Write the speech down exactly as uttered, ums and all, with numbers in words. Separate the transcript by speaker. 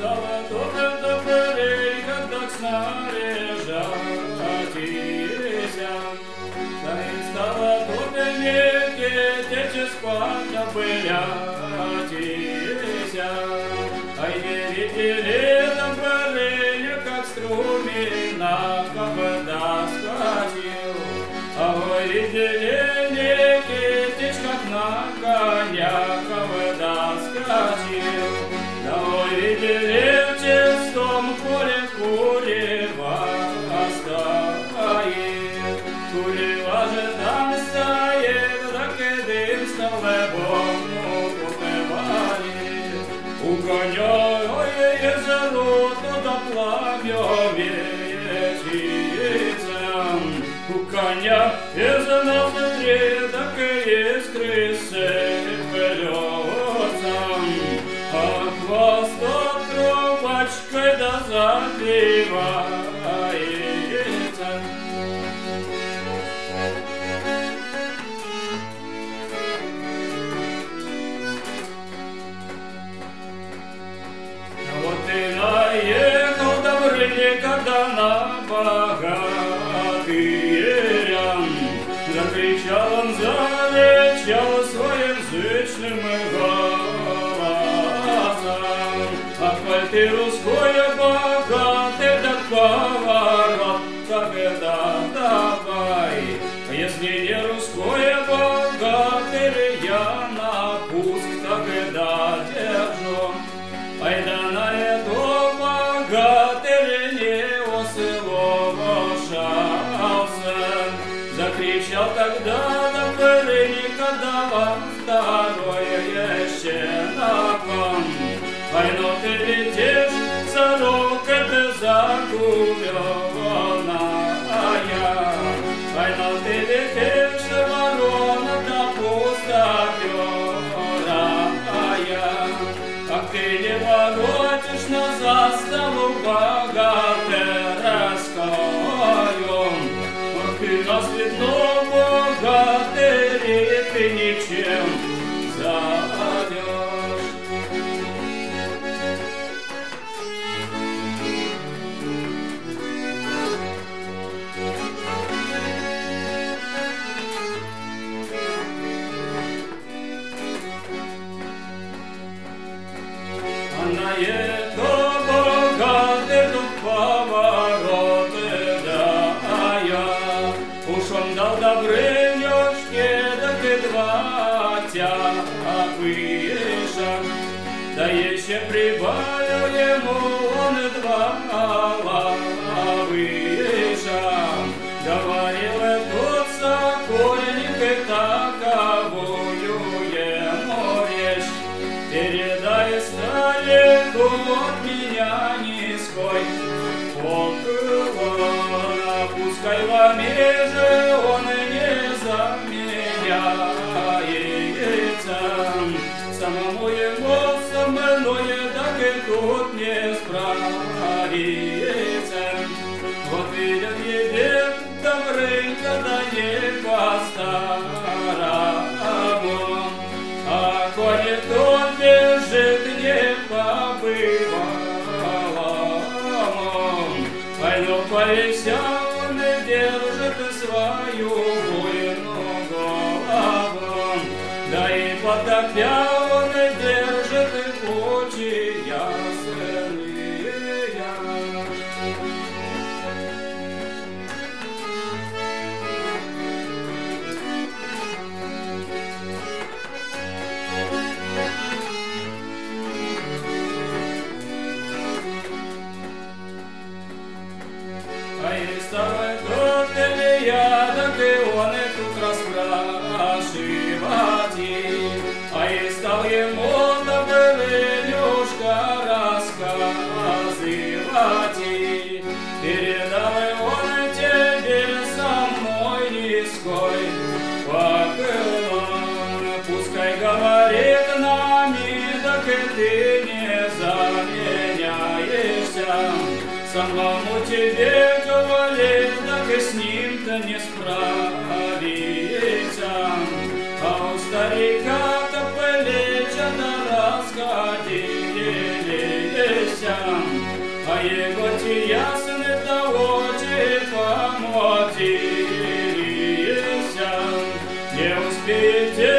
Speaker 1: стало добре тепер, когда снаряжатися, та й стало добре веки, тече спать опылятися, а й не видели тепер, как струменна вода скатил, а вы видели реки, течь как на коня вода скатил, да вы видели в чистом поле курева стоит, курева же там стоит, так и дым стал лебому попивали, у коня ой езеро, туда пламя вечится, у коня из ноздри, так и искры сыплются, а хвост от трубочкой да запивается. Вот и наехал Добрыня, когда на богатые рям, закричал он, зарычал своим зычным голосом, а пальты русское богатый, так поворот, тогда давай, если не русское богатырь, я на пуск тогда держу. Ай да на это богатырь не ословошался, закричал тогда Добрыня, когда во второе еще на кон. Ай, ну ты летишь, сорока ты загубленная, ай, ну ты летишь, ворона да пустоперая, как ты не воротишь на заставу богатырскую, ах ты нас видно, богатыри, ты ничем задешь. На это богатый тут повороты дая, уж он дал Добрынюшке, так и два тяпыша, да еще прибавил ему он два лавыша. Говорил этот сокольник и таковую ему речь, передай старику от меня низкой поклон, пускай в мире он не заменяется, самому ему со мной так и тут не справится. Вот видят едет Добрынька, да не по-старому, а коли тут лежит не по-бывалому, ай, ну повеся он и держит свою буйную голову, да и потопя он и держит и пучи ясные. Ай, старый тот Илья, так и он и тут расспрашивать, ай, стал ему Добрынюшка рассказывать, передал он тебе со мной низкой поклон, пускай говорит нами, так и ты не заменяешься, самому тебе говорит, так и с ним-то не справиться, а у старика-то плеча-то расходились, очі ясні та очі помотилися, не успеете